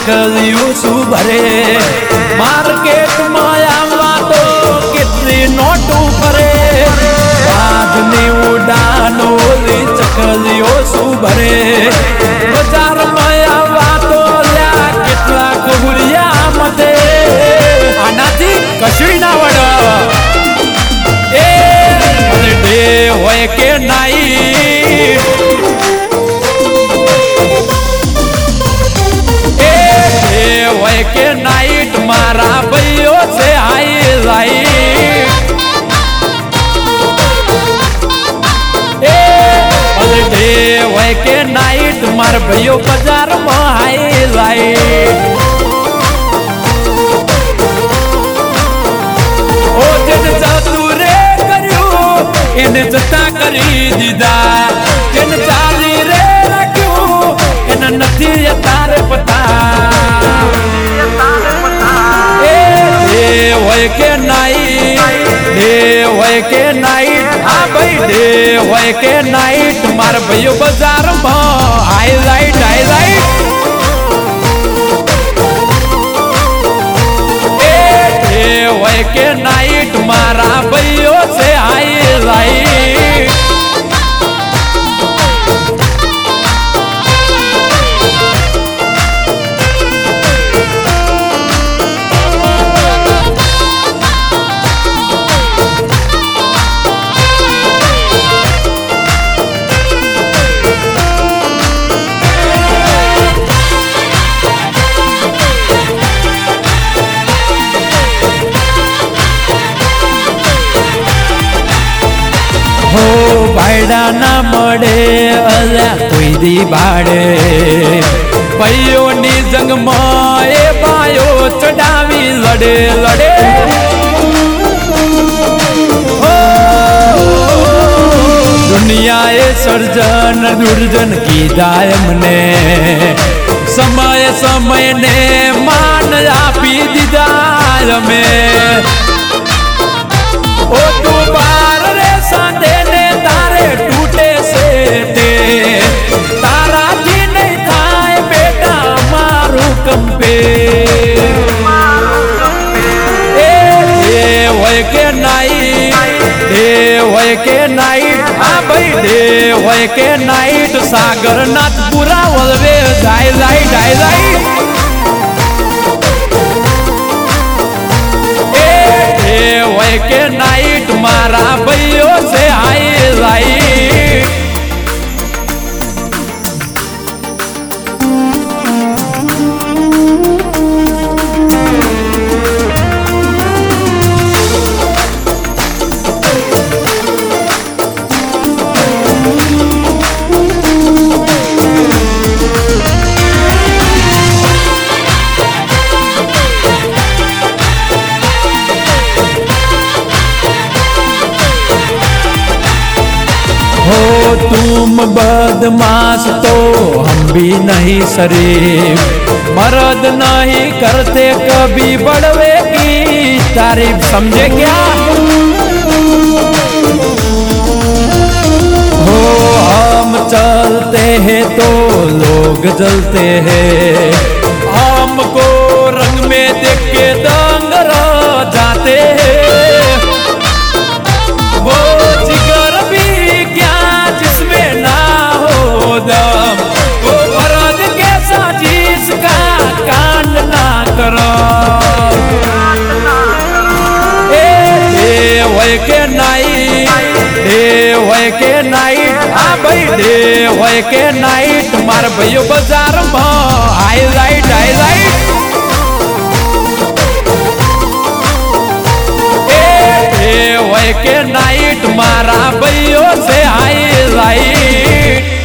चकलियों सु भरे मार्केट में आवा तो कितनी नोटू परे बाजनी उड़ानो ली चकलियों सु भरे बाजार में आवा तो ल्या कितला कबुरिया मते आनाथी कशुई ना वड़ डे होए के नाइट होए के नाइट मारा भैयो से आई लाइट डे होए के नाइट मार भैयो बाजार में आई लाइट ओ जन जादूरे इन जता करी दीदा इन चाली रे रखू इन नथी तारे पता ए होए के नाइट डे होए के नाइट हाँ भाई डे होए के नाइट मार भैयो बाजार में हाईलाइट हाईलाइट ए होए के नाइट मारा भैयो से हाईलाइट हो बायडा ना मड़े अल्या कोई दी बाड़े भाइयों नी जंग माए बायो चढ़ावी लड़े लड़े हो दुनिया ए सर्जन दुर्जन की दायम ने समय समय ने मान आपी दीदार में ओ तू बार रे सांदे ने तारे टूटे से दे तारा जी नहीं थाए बेटा मारू कंपे ए होए के नाइट डे होए के नाइट हाँ भाई डे होए के नाइट सागर नाथ पूरा वलवे हाईलाइट हाईलाइट होए के नाइट मारा भैयो से हाईलाइट हो तुम बदमाश तो हम भी नहीं शरीफ मर्द नहीं करते कभी बड़वे की तारीफ समझे क्या हो हम चलते हैं तो लोग जलते हैं हमको रंग में देख के दंग रह जाते हैं वो जिगर भी क्या जिसमें ना हो दम वो मर्द के साजिश का कांड ना करो ए होए के नाइट डे होए के नाइट हाँ भाई डे होए के नाइट मार भैयो बाजार में हाईलाइट हाईलाइट होए के नाइट मारा भैयो से हाईलाइट